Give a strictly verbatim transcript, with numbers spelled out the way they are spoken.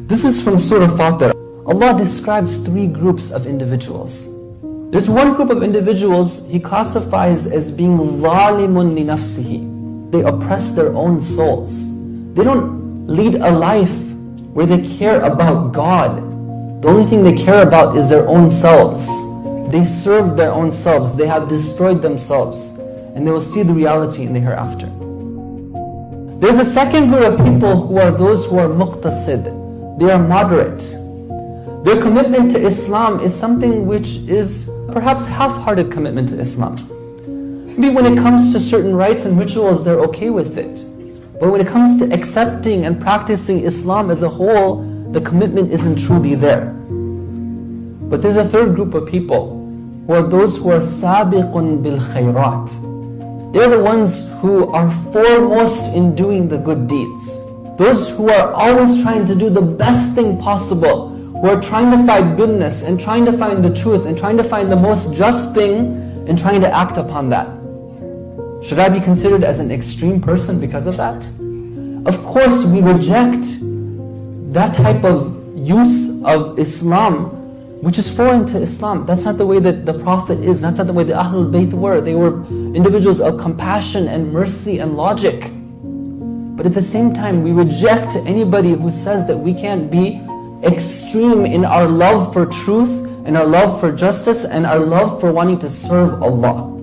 This is from Surah Fatir. Allah describes three groups of individuals. There's one group of individuals He classifies as being ظَالِمٌ لِنَفْسِهِ. They oppress their own souls. They don't lead a life where they care about God. The only thing they care about is their own selves. They serve their own selves. They have destroyed themselves. And they will see the reality in the hereafter. There's a second group of people who are those who are muqtasid. They are moderate. Their commitment to Islam is something which is perhaps half-hearted commitment to Islam. Maybe when it comes to certain rites and rituals, they're okay with it. But when it comes to accepting and practicing Islam as a whole, the commitment isn't truly there. But there's a third group of people who are those who are sabiqun bil khayrat. They're the ones who are foremost in doing the good deeds. Those who are always trying to do the best thing possible, who are trying to find goodness and trying to find the truth and trying to find the most just thing and trying to act upon that. Should I be considered as an extreme person because of that? Of course, we reject that type of use of Islam which is foreign to Islam. That's not the way that the Prophet is. That's not the way the Ahlul Bayt were. They were individuals of compassion and mercy and logic. But at the same time, we reject anybody who says that we can't be extreme in our love for truth and our love for justice and our love for wanting to serve Allah.